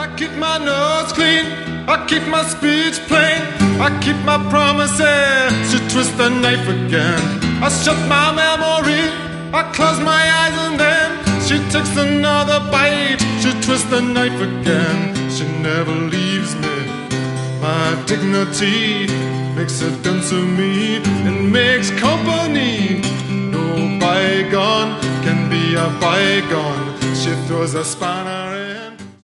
keep my nose clean, I keep my speech plain, I keep my promises. She twists the knife again. I shut my memory, I close my eyes and then she takes another bite. She twists the knife again. She never leaves me. My dignity makes a dance of me and makes company. No bygone can be a bygone. She throws a spanner